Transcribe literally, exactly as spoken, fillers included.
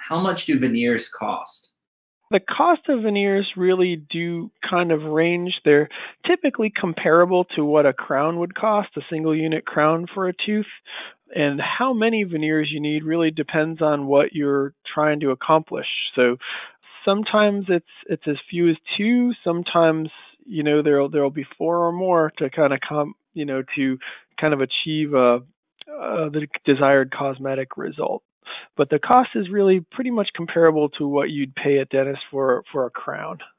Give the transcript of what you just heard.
How much do veneers cost? The cost of veneers really do kind of range. They're typically comparable to what a crown would cost, a single unit crown for a tooth. And how many veneers you need really depends on what you're trying to accomplish. So sometimes it's it's as few as two. Sometimes you know there'll there'll be four or more to kind of come you know to kind of achieve a, uh, the desired cosmetic result. But the cost is really pretty much comparable to what you'd pay a dentist for for a crown.